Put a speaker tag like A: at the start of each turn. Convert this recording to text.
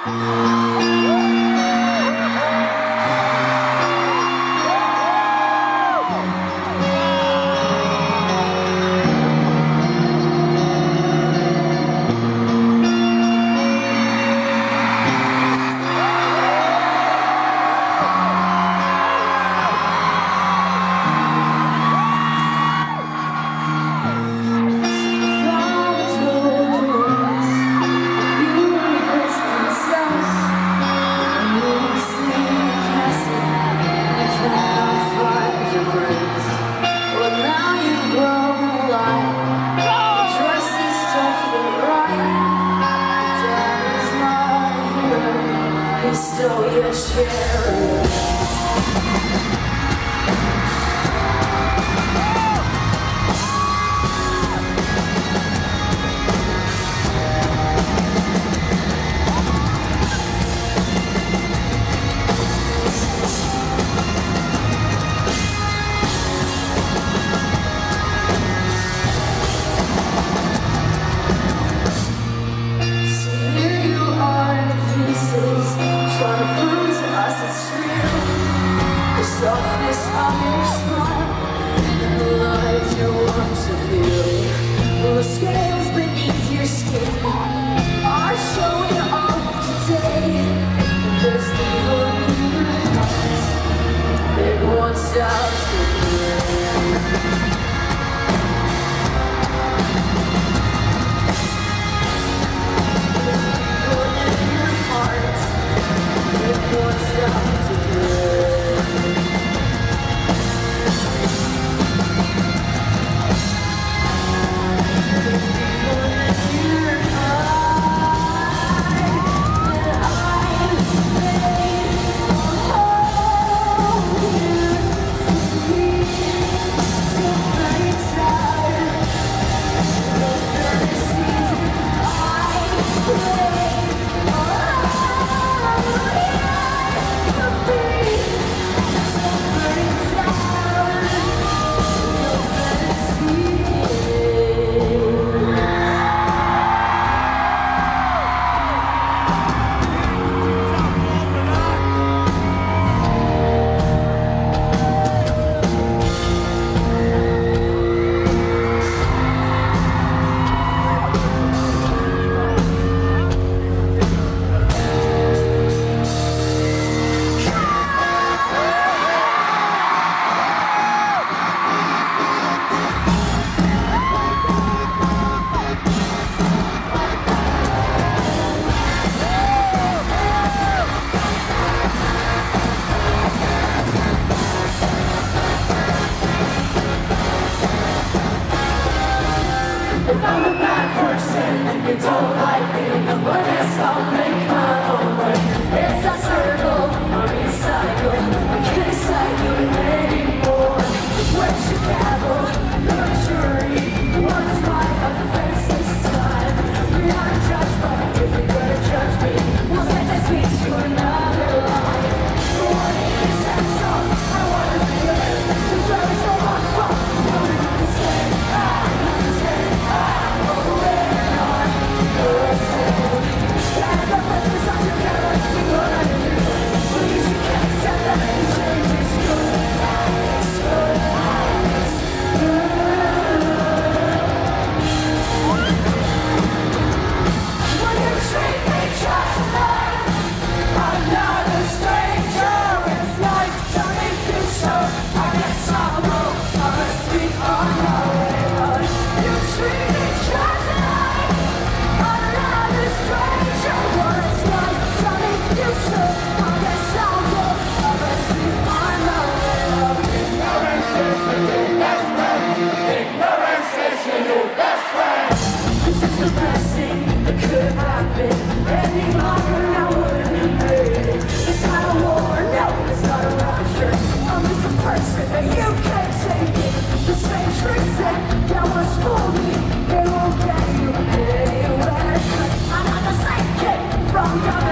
A: Still your share. Softness of your smile and the light you want to feel. The scales beneath your skin are showing off today. There's evil in your heart, it wants out to clear. There's evil in your heart, it wants out to clear. If I'm a bad person and you don't like me, then what is I'll make my own way. It's a circle, a recycle, I can't cycle it anymore. Where's your gavel, luxury? What's my offense this time? We aren't judged, but if you're gonna judge me, we'll sentence me to another life. So what do you say so? I wanna be good, there's always so much fun. I wanna be the same, I'm the same. From